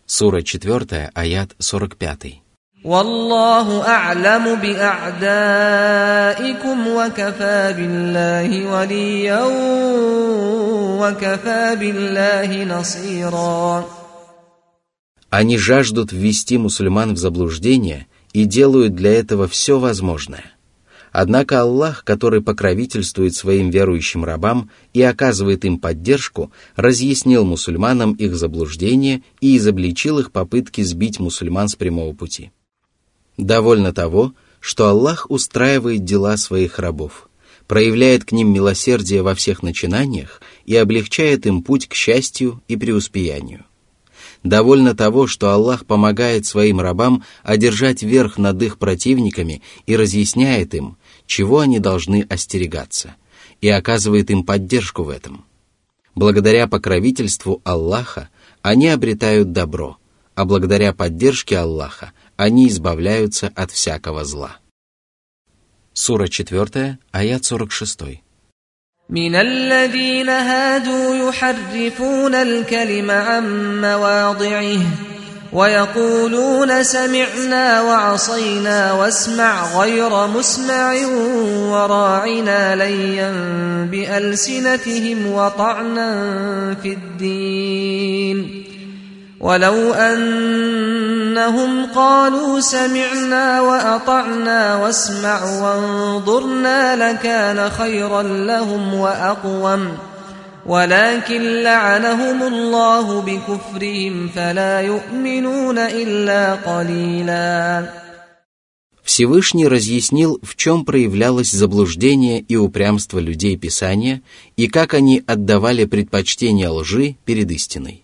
Сура 4, аят 45. «Валлаху а'ляму би'а'даикум ва кафа биллахи валийян ва кафа биллахи насира». Они жаждут ввести мусульман в заблуждение и делают для этого все возможное. Однако Аллах, который покровительствует своим верующим рабам и оказывает им поддержку, разъяснил мусульманам их заблуждение и изобличил их попытки сбить мусульман с прямого пути. Довольно того, что Аллах устраивает дела своих рабов, проявляет к ним милосердие во всех начинаниях и облегчает им путь к счастью и преуспеянию. Довольно того, что Аллах помогает своим рабам одержать верх над их противниками и разъясняет им, чего они должны остерегаться, и оказывает им поддержку в этом. Благодаря покровительству Аллаха они обретают добро, а благодаря поддержке Аллаха они избавляются от всякого зла. Сура 4, аят 46. من الذين هادوا يحرفون الكلم عن مواضعه ويقولون سمعنا وعصينا واسمع غير مسمع وراعنا ليا بألسنتهم وطعنا في الدين ولو أنهم قالوا سمعنا وأطعنا واسمع وانظرنا لكان خيرا لهم وأقوم ولكن لعنهم الله بكفرهم فلا يؤمنون إلا قليلا. Всевышний разъяснил, в чем проявлялось заблуждение и упрямство людей Писания и как они отдавали предпочтение лжи перед истиной.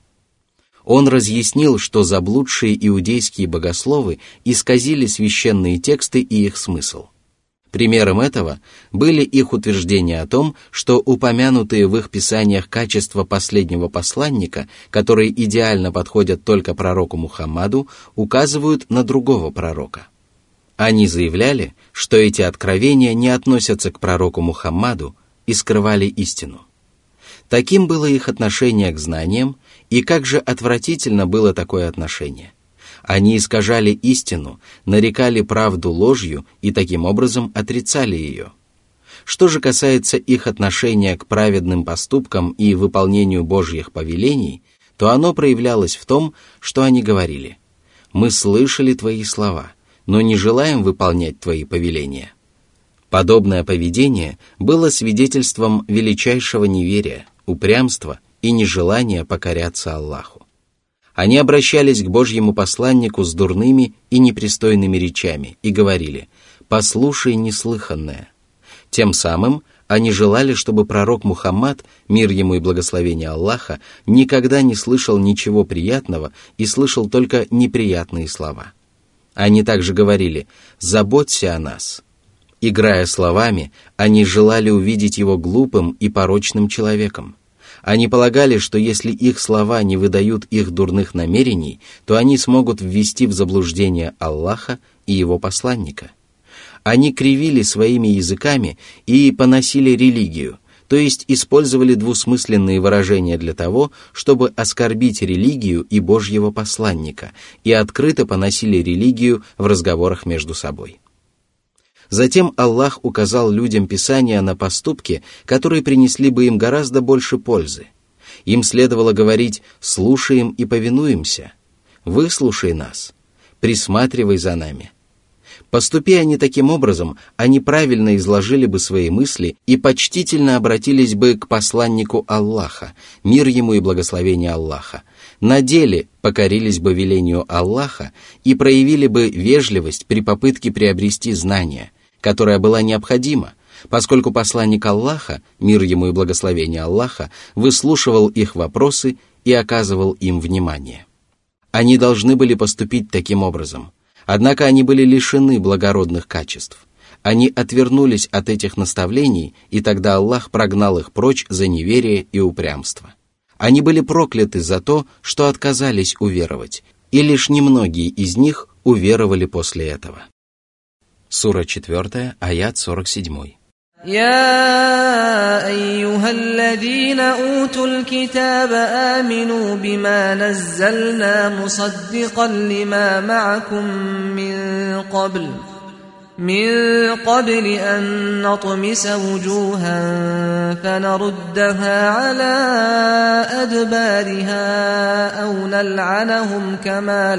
Он разъяснил, что заблудшие иудейские богословы исказили священные тексты и их смысл. Примером этого были их утверждения о том, что упомянутые в их писаниях качества последнего посланника, которые идеально подходят только пророку Мухаммаду, указывают на другого пророка. Они заявляли, что эти откровения не относятся к пророку Мухаммаду и скрывали истину. Таким было их отношение к знаниям, и как же отвратительно было такое отношение. Они искажали истину, нарекали правду ложью и таким образом отрицали ее. Что же касается их отношения к праведным поступкам и выполнению Божьих повелений, то оно проявлялось в том, что они говорили: «Мы слышали твои слова, но не желаем выполнять твои повеления». Подобное поведение было свидетельством величайшего неверия, упрямства и нежелания покоряться Аллаху. Они обращались к Божьему посланнику с дурными и непристойными речами и говорили: «Послушай неслыханное». Тем самым они желали, чтобы пророк Мухаммад, мир ему и благословение Аллаха, никогда не слышал ничего приятного и слышал только неприятные слова. Они также говорили: «Заботься о нас». Играя словами, они желали увидеть его глупым и порочным человеком. Они полагали, что если их слова не выдают их дурных намерений, то они смогут ввести в заблуждение Аллаха и его посланника. Они кривили своими языками и поносили религию, то есть использовали двусмысленные выражения для того, чтобы оскорбить религию и Божьего посланника, и открыто поносили религию в разговорах между собой. Затем Аллах указал людям Писания на поступки, которые принесли бы им гораздо больше пользы. Им следовало говорить: «Слушаем и повинуемся», «Выслушай нас», «Присматривай за нами». Поступи они таким образом, они правильно изложили бы свои мысли и почтительно обратились бы к посланнику Аллаха, мир ему и благословение Аллаха, на деле покорились бы велению Аллаха и проявили бы вежливость при попытке приобрести знания, которая была необходима, поскольку посланник Аллаха, мир ему и благословение Аллаха, выслушивал их вопросы и оказывал им внимание. Они должны были поступить таким образом, однако они были лишены благородных качеств. Они отвернулись от этих наставлений, и тогда Аллах прогнал их прочь за неверие и упрямство. Они были прокляты за то, что отказались уверовать, и лишь немногие из них уверовали после этого. Сура 4, аят 47. يا أيها الذين أوتوا الكتاب آمنوا بما نزلنا مصدقا لما معكم من قبل أن نطمس وجوها فنردها على أدبارها أو نلعنهم كما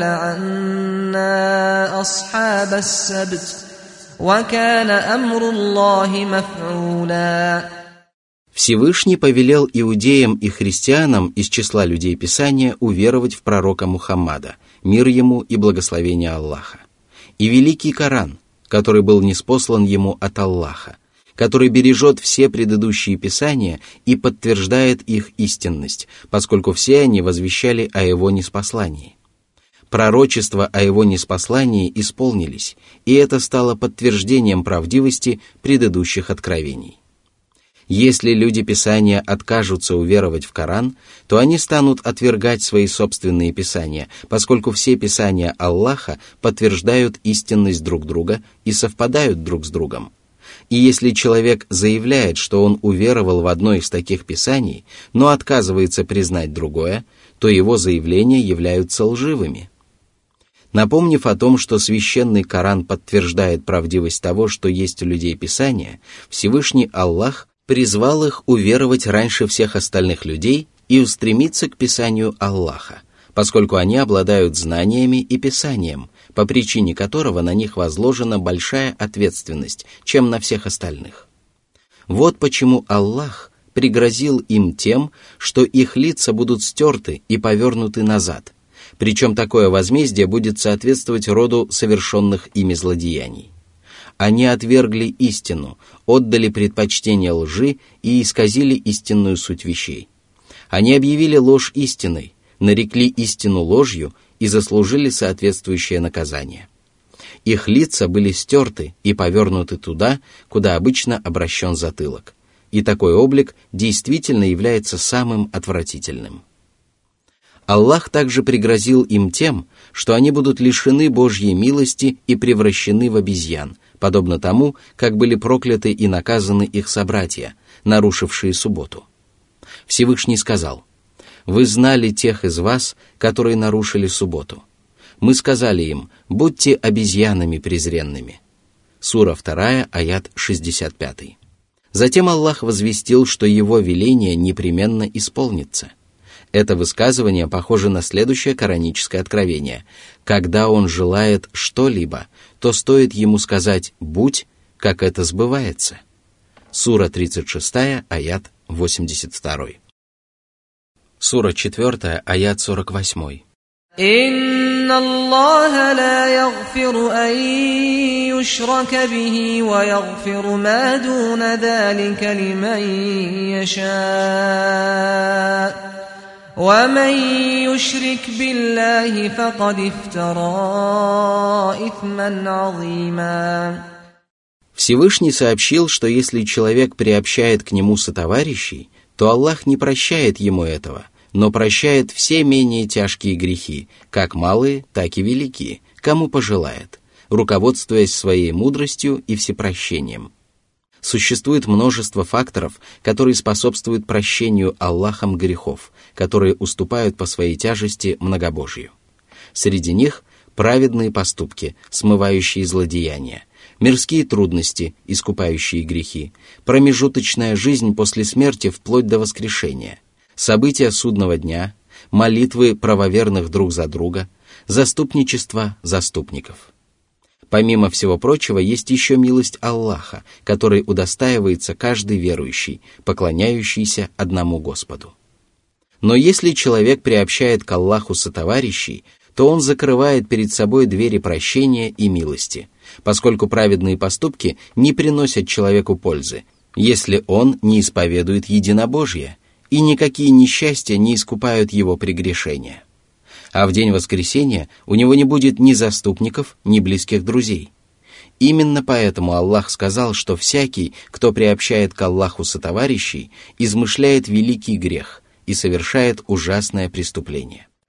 لعنا أصحاب السبت وكان أمر الله مفعولا. Всевышний повелел иудеям и христианам из числа людей Писания уверовать в пророка Мухаммада, мир ему и благословение Аллаха, и великий Коран, который был ниспослан ему от Аллаха, который бережет все предыдущие писания и подтверждает их истинность, поскольку все они возвещали о его ниспослании. Пророчества о его ниспослании исполнились, и это стало подтверждением правдивости предыдущих откровений. Если люди Писания откажутся уверовать в Коран, то они станут отвергать свои собственные Писания, поскольку все Писания Аллаха подтверждают истинность друг друга и совпадают друг с другом. И если человек заявляет, что он уверовал в одно из таких Писаний, но отказывается признать другое, то его заявления являются лживыми. Напомнив о том, что священный Коран подтверждает правдивость того, что есть у людей Писания, Всевышний Аллах призвал их уверовать раньше всех остальных людей и устремиться к Писанию Аллаха, поскольку они обладают знаниями и Писанием, по причине которого на них возложена большая ответственность, чем на всех остальных. Вот почему Аллах пригрозил им тем, что их лица будут стерты и повернуты назад, причем такое возмездие будет соответствовать роду совершенных ими злодеяний. Они отвергли истину, отдали предпочтение лжи и исказили истинную суть вещей. Они объявили ложь истиной, нарекли истину ложью и заслужили соответствующее наказание. Их лица были стерты и повернуты туда, куда обычно обращен затылок, и такой облик действительно является самым отвратительным. Аллах также пригрозил им тем, что они будут лишены Божьей милости и превращены в обезьян, подобно тому, как были прокляты и наказаны их собратья, нарушившие субботу. Всевышний сказал: «Вы знали тех из вас, которые нарушили субботу. Мы сказали им: будьте обезьянами презренными». Сура 2, аят 65. Затем Аллах возвестил, что его веление непременно исполнится. Это высказывание похоже на следующее кораническое откровение. Когда он желает что-либо, то стоит ему сказать «будь», как это сбывается. Сура 36, аят 82. Сура 4, аят 48. «Инна Аллаха ла ягфиру ан юшрака бихи ва ягфиру ма дуна залика лиман яша». وَمَنْ يُشْرِكْ بِاللَّهِ فَقَدِ افْتَرَى إِثْمًا عَظِيمًا. Всевышний сообщил, что если человек приобщает к нему сотоварищей, то Аллах не прощает ему этого, но прощает все менее тяжкие грехи, как малые, так и великие, кому пожелает, руководствуясь своей мудростью и всепрощением. Существует множество факторов, которые способствуют прощению Аллахом грехов, которые уступают по своей тяжести многобожию. Среди них праведные поступки, смывающие злодеяния, мирские трудности, искупающие грехи, промежуточная жизнь после смерти вплоть до воскрешения, события судного дня, молитвы правоверных друг за друга, заступничество заступников. Помимо всего прочего, есть еще милость Аллаха, которой удостаивается каждый верующий, поклоняющийся одному Господу. Но если человек приобщает к Аллаху сотоварищей, то он закрывает перед собой двери прощения и милости, поскольку праведные поступки не приносят человеку пользы, если он не исповедует единобожие, и никакие несчастья не искупают его прегрешения. А в день воскресения у него не будет ни заступников, ни близких друзей. Именно поэтому Аллах сказал, что всякий, кто приобщает к Аллаху сотоварищей, измышляет великий грех и совершает ужасное преступление.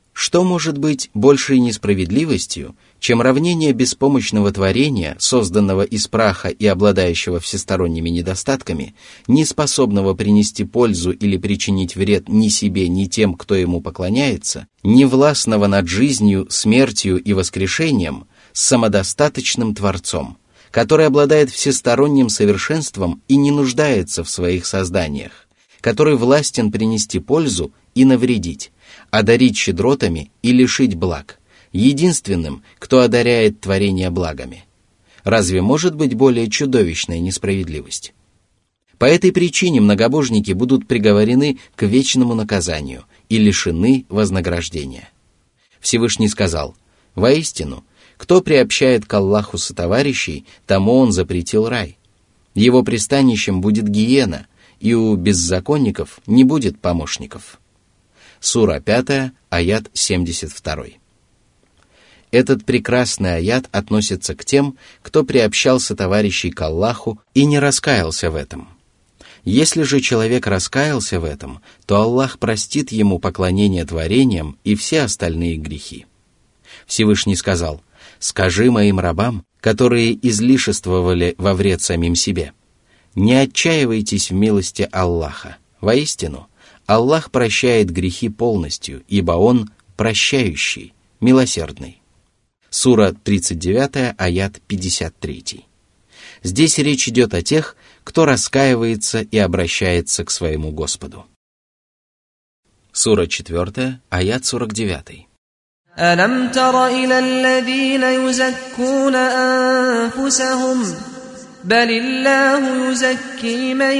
Что может быть большей несправедливостью, чем равнение беспомощного творения, созданного из праха и обладающего всесторонними недостатками, не способного принести пользу или причинить вред ни себе, ни тем, кто ему поклоняется, не властного над жизнью, смертью и воскрешением, с самодостаточным Творцом, который обладает всесторонним совершенством и не нуждается в своих созданиях, который властен принести пользу и навредить, одарить щедротами и лишить благ, единственным, кто одаряет творение благами. Разве может быть более чудовищная несправедливость? По этой причине многобожники будут приговорены к вечному наказанию и лишены вознаграждения. Всевышний сказал: «Воистину, кто приобщает к Аллаху сотоварищей, тому он запретил рай. Его пристанищем будет гиена, и у беззаконников не будет помощников». Сура 5, аят 72. Этот прекрасный аят относится к тем, кто приобщал сотоварищей к Аллаху и не раскаялся в этом. Если же человек раскаялся в этом, то Аллах простит ему поклонение творениям и все остальные грехи. Всевышний сказал: «Скажи моим рабам, которые излишествовали во вред самим себе, не отчаивайтесь в милости Аллаха. Воистину, Аллах прощает грехи полностью, ибо Он прощающий, милосердный». Сура 39, аят 53. Здесь речь идет о тех, кто раскаивается и обращается к своему Господу. Сура 4, аят 49. أَلَمْ تَرَ إِلَى الَّذِينَ يُزَكُّونَ أَنفُسَهُمْ بَلِ اللَّهُ يُزَكِّي مَن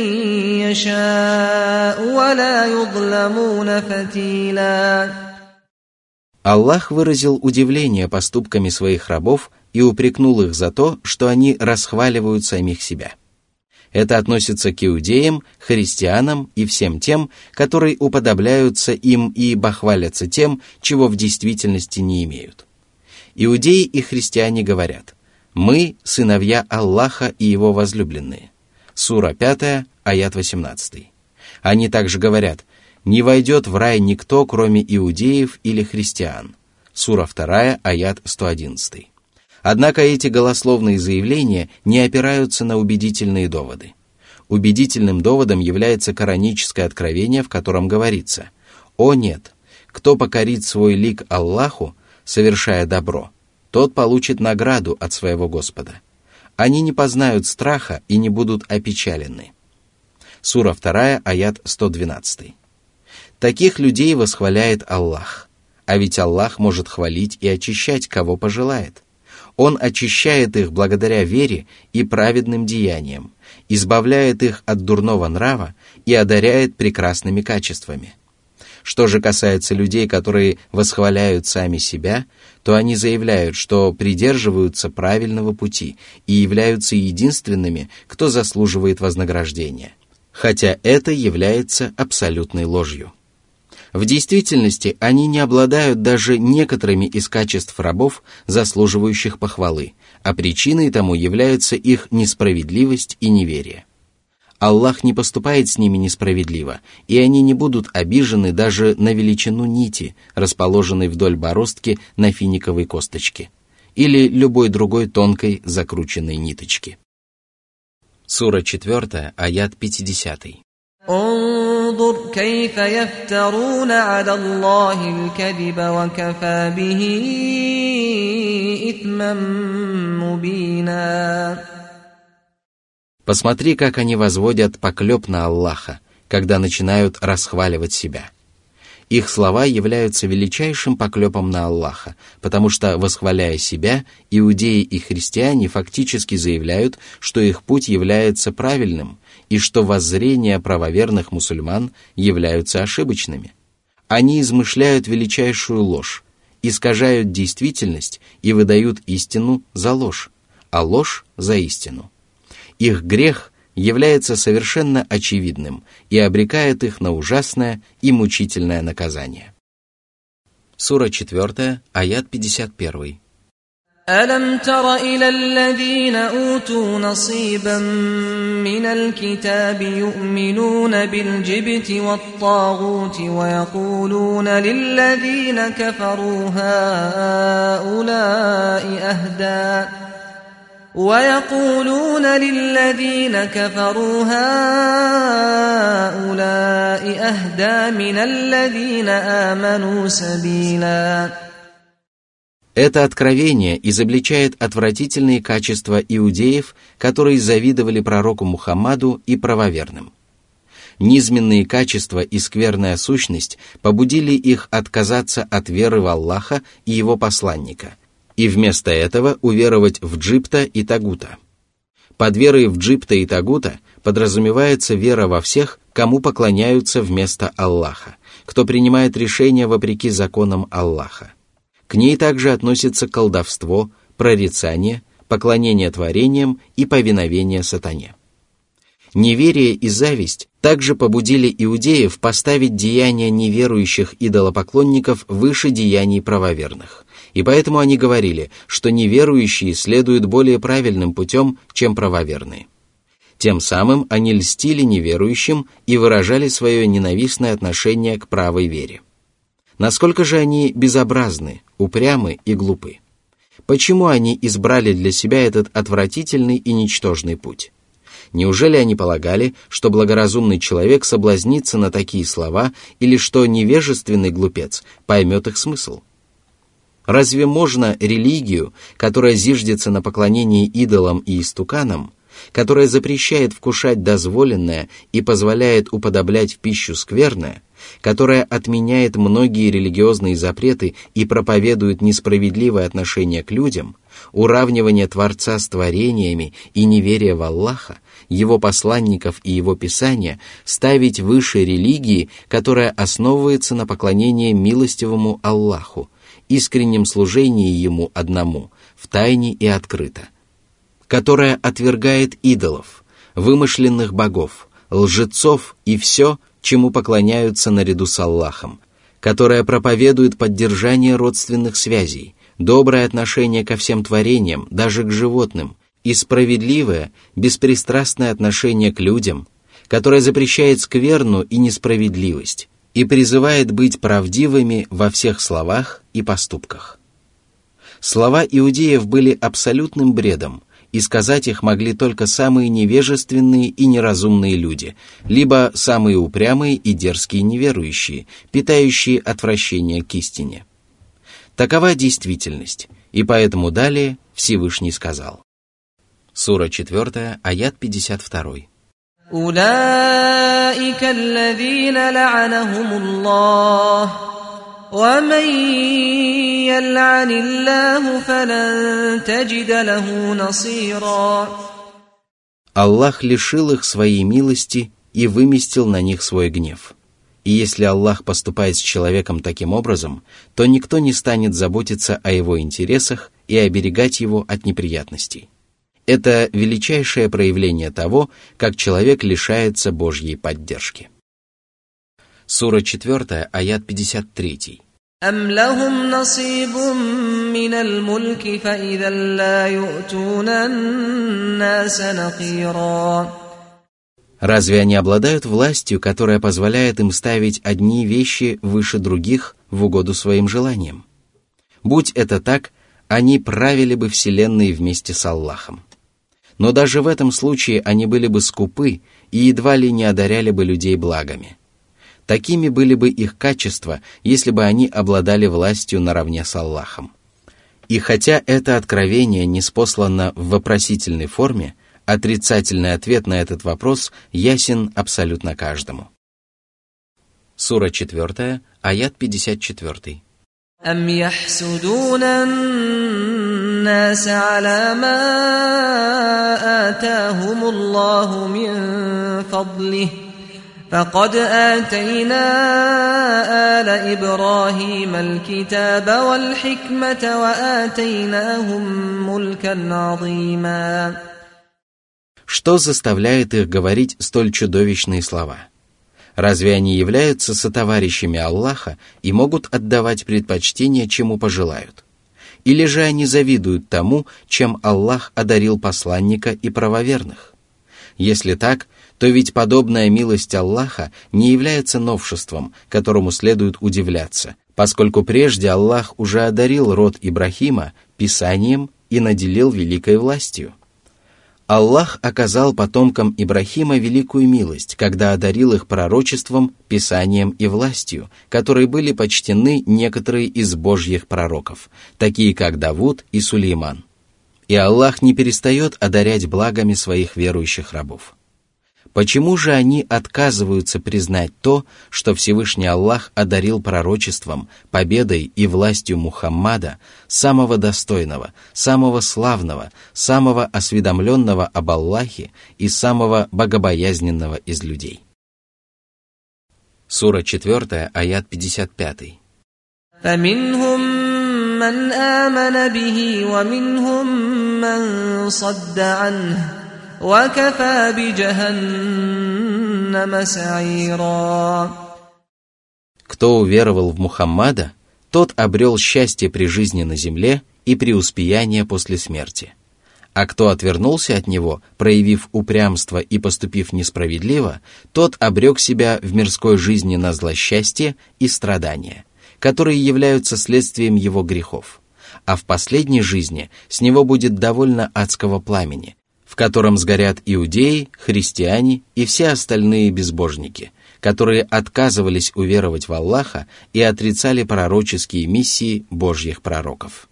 يَشَاءُ وَلَا يُظْلَمُونَ فَتِيلًا. Аллах выразил удивление поступками своих рабов и упрекнул их за то, что они расхваливают самих себя. Это относится к иудеям, христианам и всем тем, которые уподобляются им и бахвалятся тем, чего в действительности не имеют. Иудеи и христиане говорят: «Мы – сыновья Аллаха и Его возлюбленные». Сура 5, аят 18. Они также говорят: «Не войдет в рай никто, кроме иудеев или христиан». Сура 2, аят 111. Однако эти голословные заявления не опираются на убедительные доводы. Убедительным доводом является кораническое откровение, в котором говорится: «О нет, кто покорит свой лик Аллаху, совершая добро, тот получит награду от своего Господа. Они не познают страха и не будут опечалены». Сура 2, аят 112. Таких людей восхваляет Аллах, а ведь Аллах может хвалить и очищать, кого пожелает. Он очищает их благодаря вере и праведным деяниям, избавляет их от дурного нрава и одаряет прекрасными качествами. Что же касается людей, которые восхваляют сами себя, то они заявляют, что придерживаются правильного пути и являются единственными, кто заслуживает вознаграждения, хотя это является абсолютной ложью. В действительности они не обладают даже некоторыми из качеств рабов, заслуживающих похвалы, а причиной тому является их несправедливость и неверие. Аллах не поступает с ними несправедливо, и они не будут обижены даже на величину нити, расположенной вдоль бороздки на финиковой косточке, или любой другой тонкой закрученной ниточки. Сура 4, аят 50. انظر كيف يفترون على الله الكذب وكفى به إثما مبينا. Посмотри, как они возводят поклеп на Аллаха, когда начинают расхваливать себя. Их слова являются величайшим поклепом на Аллаха, потому что, восхваляя себя, иудеи и христиане фактически заявляют, что их путь является правильным и что воззрения правоверных мусульман являются ошибочными. Они измышляют величайшую ложь, искажают действительность и выдают истину за ложь, а ложь за истину. Их грех является совершенно очевидным и обрекает их на ужасное и мучительное наказание. Сура 4, аят 51. ألم تر إلى الذين أوتوا نصيبا من الكتاب يؤمنون بالجبت والطاغوت ويقولون للذين كفروا هؤلاء أهدى من الذين آمنوا سبيلا. Это откровение изобличает отвратительные качества иудеев, которые завидовали пророку Мухаммаду и правоверным. Низменные качества и скверная сущность побудили их отказаться от веры в Аллаха и его посланника, и вместо этого уверовать в Джибта и Тагута. Под верой в Джибта и Тагута подразумевается вера во всех, кому поклоняются вместо Аллаха, кто принимает решения вопреки законам Аллаха. К ней также относятся колдовство, прорицание, поклонение творениям и повиновение сатане. Неверие и зависть также побудили иудеев поставить деяния неверующих идолопоклонников выше деяний правоверных, и поэтому они говорили, что неверующие следуют более правильным путем, чем правоверные. Тем самым они льстили неверующим и выражали свое ненавистное отношение к правой вере. Насколько же они безобразны, упрямы и глупы? Почему они избрали для себя этот отвратительный и ничтожный путь? Неужели они полагали, что благоразумный человек соблазнится на такие слова или что невежественный глупец поймет их смысл? Разве можно религию, которая зиждется на поклонении идолам и истуканам, которая запрещает вкушать дозволенное и позволяет уподоблять в пищу скверное, которая отменяет многие религиозные запреты и проповедует несправедливое отношение к людям, уравнивание Творца с творениями и неверие в Аллаха, его посланников и его писания, ставить выше религии, которая основывается на поклонении милостивому Аллаху, искреннем служении Ему одному, втайне и открыто, которая отвергает идолов, вымышленных богов, лжецов и все, чему поклоняются наряду с Аллахом, которая проповедует поддержание родственных связей, доброе отношение ко всем творениям, даже к животным, и справедливое, беспристрастное отношение к людям, которая запрещает скверну и несправедливость и призывает быть правдивыми во всех словах и поступках. Слова иудеев были абсолютным бредом, и сказать их могли только самые невежественные и неразумные люди, либо самые упрямые и дерзкие неверующие, питающие отвращение к истине. Такова действительность, и поэтому далее Всевышний сказал. Сура 4, аят 52. أولئك الذين لعنهم الله ومن يلعن الله فلن تجد له نصيرا. Аллах лишил их своей милости и выместил на них свой гнев. И если Аллах поступает с человеком таким образом, то никто не станет заботиться о его интересах и оберегать его от неприятностей. Это величайшее проявление того, как человек лишается Божьей поддержки. Сура 4, аят 53. أَمْ لَهُمْ نَصِيبٌ مِّنَ الْمُلْكِ فَإِذًا لَّا يُؤْتُونَ النَّاسَ نَقِيرًا. Разве они обладают властью, которая позволяет им ставить одни вещи выше других в угоду своим желаниям? Будь это так, они правили бы вселенной вместе с Аллахом. Но даже в этом случае они были бы скупы и едва ли не одаряли бы людей благами. Такими были бы их качества, если бы они обладали властью наравне с Аллахом. И хотя это откровение ниспослано в вопросительной форме, отрицательный ответ на этот вопрос ясен абсолютно каждому. Сура 4, аят 54. أَمْ يَحْسُدُونَ النَّاسَ عَلَى مَا آتَاهُمُ اللَّهُ مِنْ فَضْلِهِ فَقَدْ آتَيْنَا آلَ إِبْرَاهِيمَ الْكِتَابَ وَالْحِكْمَةَ وَآتَيْنَاهُمْ مُلْكًا عَظِيمًا. Что заставляет их говорить столь чудовищные слова? Разве они являются сотоварищами Аллаха и могут отдавать предпочтение, чему пожелают? Или же они завидуют тому, чем Аллах одарил посланника и правоверных? Если так, то ведь подобная милость Аллаха не является новшеством, которому следует удивляться, поскольку прежде Аллах уже одарил род Ибрахима писанием и наделил великой властью. Аллах оказал потомкам Ибрахима великую милость, когда одарил их пророчеством, писанием и властью, которые были почтены некоторые из божьих пророков, такие как Давуд и Сулейман. И Аллах не перестает одарять благами своих верующих рабов. Почему же они отказываются признать то, что Всевышний Аллах одарил пророчеством, победой и властью Мухаммада, самого достойного, самого славного, самого осведомленного об Аллахе и самого богобоязненного из людей? Сура 4, аят 55. فَمِنْهُمْ مَنْ آمَنَ بِهِ وَمِنْهُمْ مَنْ صَدَّ عَنْهُ وَكَفَى بِجَهَنَّمَ سَعِيرًا. Кто уверовал в Мухаммада, тот обрел счастье при жизни на земле и преуспеяние после смерти. А кто отвернулся от него, проявив упрямство и поступив несправедливо, тот обрек себя в мирской жизни на злосчастье и страдания, которые являются следствием его грехов. А в последней жизни с него будет довольно адского пламени, в котором сгорят иудеи, христиане и все остальные безбожники, которые отказывались уверовать в Аллаха и отрицали пророческие миссии Божьих пророков.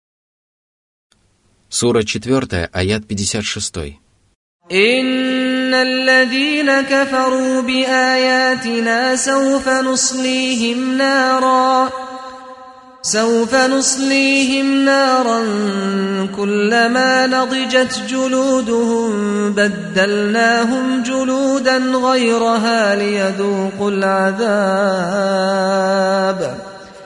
Сура 4, аят 56. إِنَّ الَّذِينَ كَفَرُوا بِآيَاتِنَا سوف نصليهم نارا كلما نضجت جلودهم بدلناهم جلودا غيرها ليذوقوا العذاب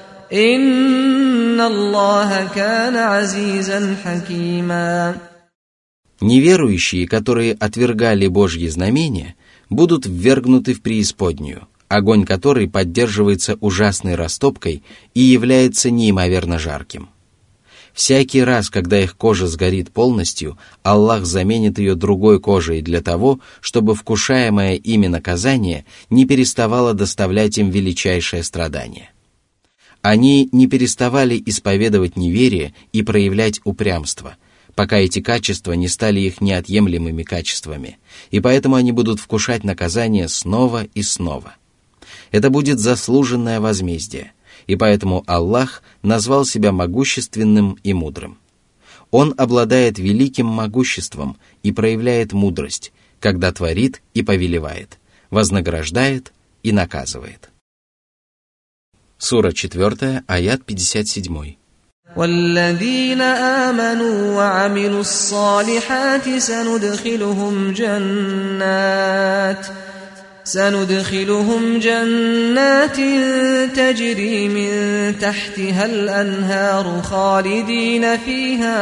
إن الله كان عزيزا حكيما. Неверующие, которые отвергали Божьи знамения, будут ввергнуты в преисподнюю, огонь которой поддерживается ужасной растопкой и является неимоверно жарким. Всякий раз, когда их кожа сгорит полностью, Аллах заменит ее другой кожей для того, чтобы вкушаемое ими наказание не переставало доставлять им величайшее страдание. Они не переставали исповедовать неверие и проявлять упрямство, пока эти качества не стали их неотъемлемыми качествами, и поэтому они будут вкушать наказание снова и снова. Это будет заслуженное возмездие, и поэтому Аллах назвал себя могущественным и мудрым. Он обладает великим могуществом и проявляет мудрость, когда творит и повелевает, вознаграждает и наказывает. Сура 4, аят 57. والذين آمنوا وعملوا الصالحات سندخلهم جنات تجري من تحتها الأنهار خالدين فيها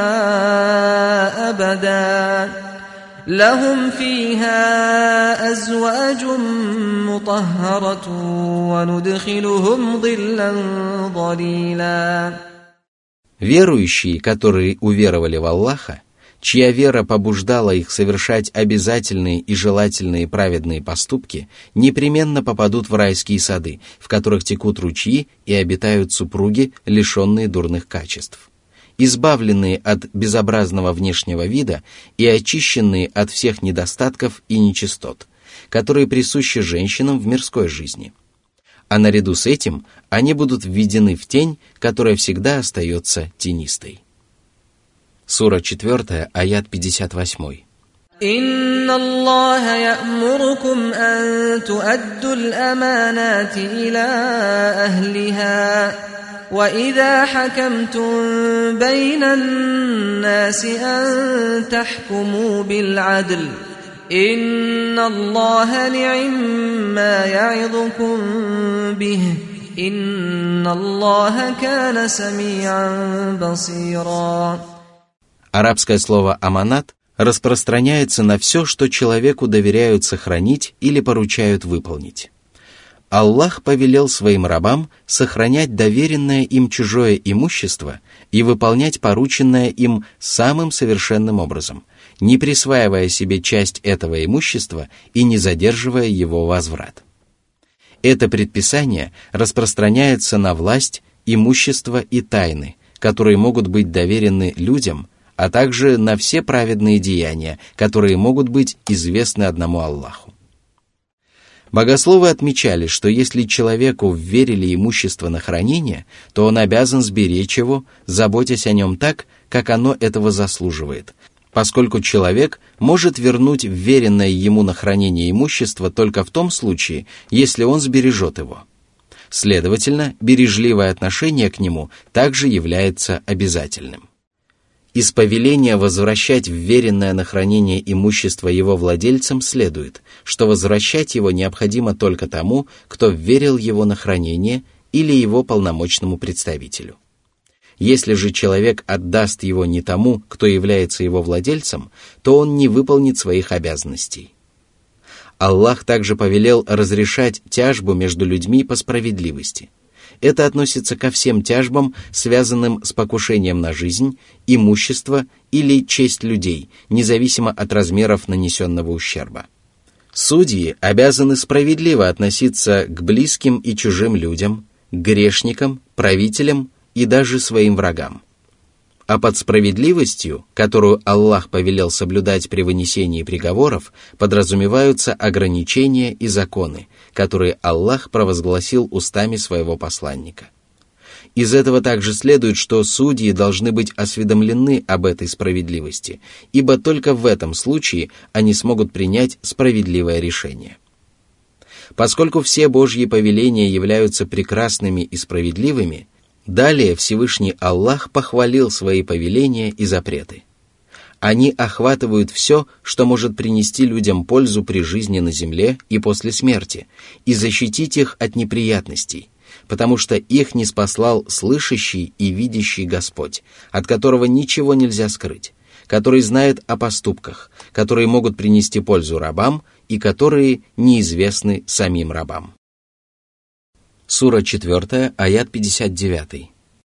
أبدا لهم فيها أزواج مطهرة وندخلهم ظلا ظليلا. Верующие, которые уверовали в Аллаха, чья вера побуждала их совершать обязательные и желательные праведные поступки, непременно попадут в райские сады, в которых текут ручьи и обитают супруги, лишенные дурных качеств, избавленные от безобразного внешнего вида и очищенные от всех недостатков и нечистот, которые присущи женщинам в мирской жизни. А наряду с этим они будут введены в тень, которая всегда остается тенистой. Сура 4, аят 58. إن الله يأمركم أن تؤدوا الأمانات إلى أهلها وإذا حكمتم بين الناس أن تحكموا بالعدل إن الله نعما يعظكم به إن الله كان سميعا بصيرا. Арабское слово «аманат» распространяется на все, что человеку доверяют сохранить или поручают выполнить. Аллах повелел своим рабам сохранять доверенное им чужое имущество и выполнять порученное им самым совершенным образом, не присваивая себе часть этого имущества и не задерживая его возврат. Это предписание распространяется на власть, имущество и тайны, которые могут быть доверены людям, а также на все праведные деяния, которые могут быть известны одному Аллаху. Богословы отмечали, что если человеку вверили имущество на хранение, то он обязан сберечь его, заботясь о нем так, как оно этого заслуживает, поскольку человек может вернуть вверенное ему на хранение имущество только в том случае, если он сбережет его. Следовательно, бережливое отношение к нему также является обязательным. Из повеления возвращать вверенное на хранение имущество его владельцам следует, что возвращать его необходимо только тому, кто вверил его на хранение, или его полномочному представителю. Если же человек отдаст его не тому, кто является его владельцем, то он не выполнит своих обязанностей. Аллах также повелел разрешать тяжбу между людьми по справедливости. Это относится ко всем тяжбам, связанным с покушением на жизнь, имущество или честь людей, независимо от размеров нанесенного ущерба. Судьи обязаны справедливо относиться к близким и чужим людям, к грешникам, правителям и даже своим врагам. А под справедливостью, которую Аллах повелел соблюдать при вынесении приговоров, подразумеваются ограничения и законы, которые Аллах провозгласил устами своего посланника. Из этого также следует, что судьи должны быть осведомлены об этой справедливости, ибо только в этом случае они смогут принять справедливое решение. Поскольку все Божьи повеления являются прекрасными и справедливыми, далее Всевышний Аллах похвалил свои повеления и запреты. Они охватывают все, что может принести людям пользу при жизни на земле и после смерти, и защитить их от неприятностей, потому что их ниспослал слышащий и видящий Господь, от которого ничего нельзя скрыть, который знает о поступках, которые могут принести пользу рабам и которые неизвестны самим рабам. Сура 4, аят 59.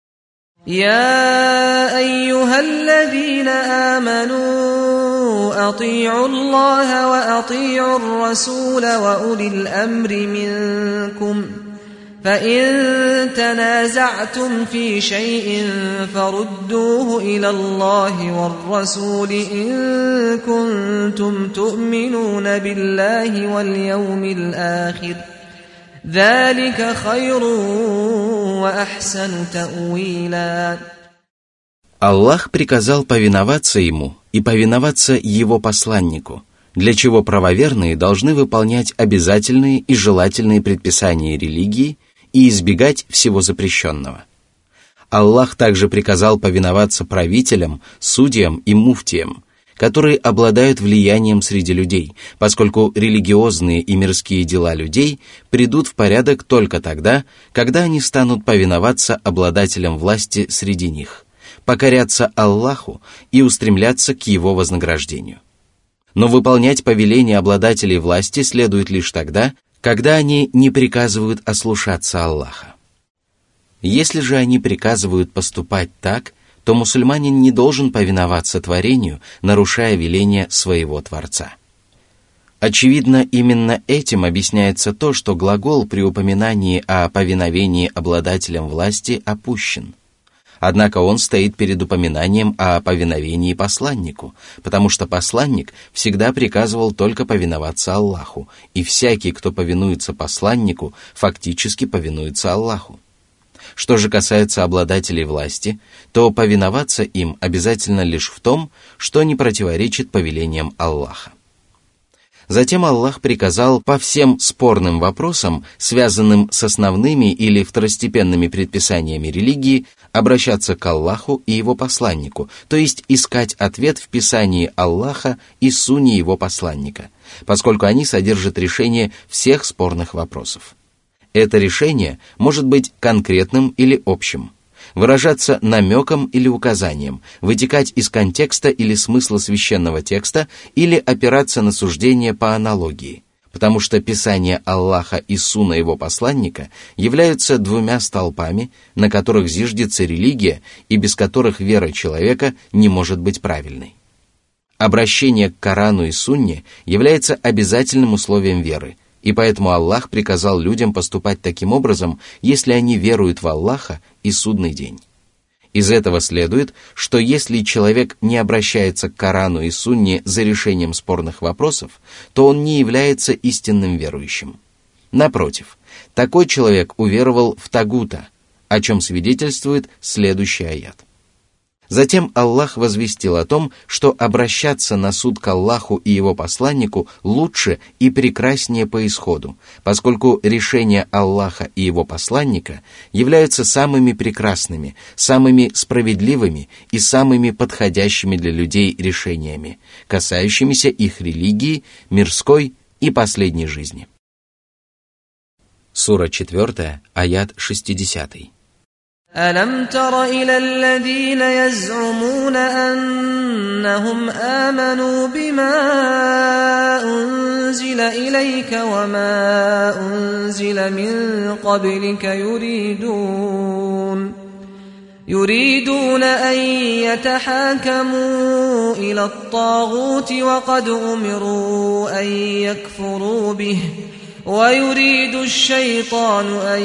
يا أيها الذين آمنوا أطيعوا الله وأطيعوا الرسول وأولي الأمر منكم فإن تنازعتم في شيء فردوه إلى الله والرسول إن كنتم تؤمنون بالله واليوم الآخر ذلك خير وأحسن تأويلا. Аллах приказал повиноваться Ему и повиноваться Его посланнику, для чего правоверные должны выполнять обязательные и желательные предписания религии и избегать всего запрещенного. Аллах также приказал повиноваться правителям, судьям и муфтиям, которые обладают влиянием среди людей, поскольку религиозные и мирские дела людей придут в порядок только тогда, когда они станут повиноваться обладателям власти среди них, покоряться Аллаху и устремляться к Его вознаграждению. Но выполнять повеления обладателей власти следует лишь тогда, когда они не приказывают ослушаться Аллаха. Если же они приказывают поступать так, то мусульманин не должен повиноваться творению, нарушая веления своего Творца. Очевидно, именно этим объясняется то, что глагол при упоминании о повиновении обладателям власти опущен. Однако он стоит перед упоминанием о повиновении посланнику, потому что посланник всегда приказывал только повиноваться Аллаху, и всякий, кто повинуется посланнику, фактически повинуется Аллаху. Что же касается обладателей власти, то повиноваться им обязательно лишь в том, что не противоречит повелениям Аллаха. Затем Аллах приказал по всем спорным вопросам, связанным с основными или второстепенными предписаниями религии, обращаться к Аллаху и Его посланнику, то есть искать ответ в Писании Аллаха и Сунне Его посланника, поскольку они содержат решение всех спорных вопросов. Это решение может быть конкретным или общим, выражаться намеком или указанием, вытекать из контекста или смысла священного текста или опираться на суждение по аналогии, потому что Писание Аллаха и Сунна Его посланника являются двумя столпами, на которых зиждется религия и без которых вера человека не может быть правильной. Обращение к Корану и Сунне является обязательным условием веры, и поэтому Аллах приказал людям поступать таким образом, если они веруют в Аллаха и судный день. Из этого следует, что если человек не обращается к Корану и Сунне за решением спорных вопросов, то он не является истинным верующим. Напротив, такой человек уверовал в тагута, о чем свидетельствует следующий аят. Затем Аллах возвестил о том, что обращаться на суд к Аллаху и Его посланнику лучше и прекраснее по исходу, поскольку решения Аллаха и Его посланника являются самыми прекрасными, самыми справедливыми и самыми подходящими для людей решениями, касающимися их религии, мирской и последней жизни. Сура 4, аят 60. ألم تر إلى الذين يزعمون أنهم آمنوا بما أنزل إليك وما أنزل من قبلك يريدون أن يتحاكموا إلى الطاغوت وقد أمروا أن يكفروا به ويريد الشيطان أن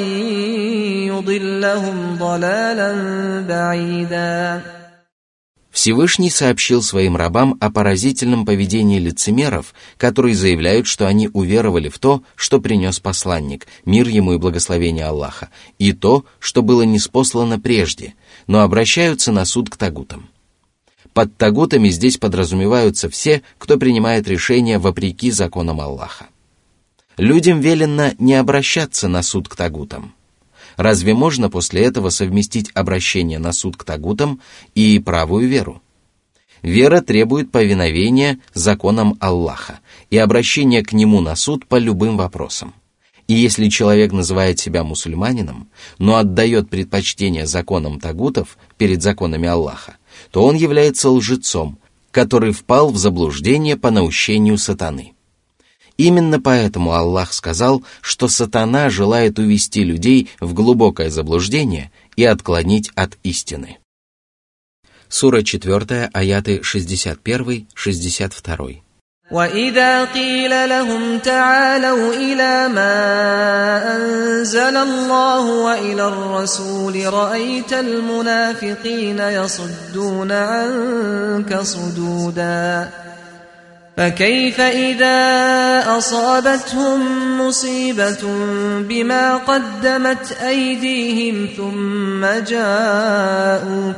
يضلهم ضلالا بعيدا. Всевышний сообщил своим рабам о поразительном поведении лицемеров, которые заявляют, что они уверовали в то, что принес посланник, мир ему и благословение Аллаха, и то, что было ниспослано прежде, но обращаются на суд к тагутам. Под тагутами здесь подразумеваются все, кто принимает решения вопреки законам Аллаха. Людям велено не обращаться на суд к тагутам. Разве можно после этого совместить обращение на суд к тагутам и правую веру? Вера требует повиновения законам Аллаха и обращения к Нему на суд по любым вопросам. И если человек называет себя мусульманином, но отдает предпочтение законам тагутов перед законами Аллаха, то он является лжецом, который впал в заблуждение по наущению сатаны. Именно поэтому Аллах сказал, что сатана желает увести людей в глубокое заблуждение и отклонить от истины. Сура 4, аяты 61-62. وَإِذَا قِيلَ لَهُمْ تَعَالَوْا إِلَى مَا أَنزَلَ اللَّهُ وَإِلَى الرَّسُولِ رَأَيْتَ الْمُنَافِقِينَ يَصُدُّونَ عَنكَ صُدُودًا فكيف إذا أصابتهم مصيبة بما قدمت أيديهم ثم جاءوك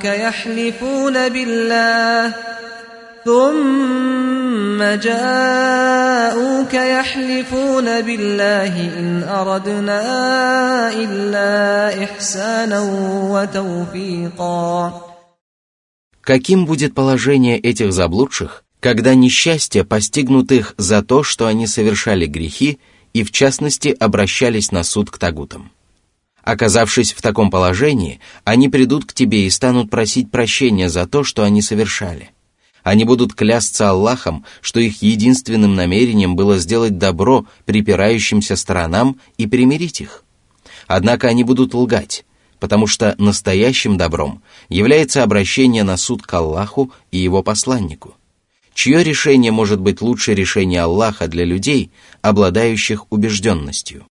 يحلفون بالله إن أردنا إلا إحسانا وتوفيقا. Каким будет положение этих заблудших, когда несчастья постигнут их за то, что они совершали грехи и, в частности, обращались на суд к тагутам? Оказавшись в таком положении, они придут к тебе и станут просить прощения за то, что они совершали. Они будут клясться Аллахом, что их единственным намерением было сделать добро припирающимся сторонам и примирить их. Однако они будут лгать, потому что настоящим добром является обращение на суд к Аллаху и Его посланнику. Чье решение может быть лучше решения Аллаха для людей, обладающих убежденностью?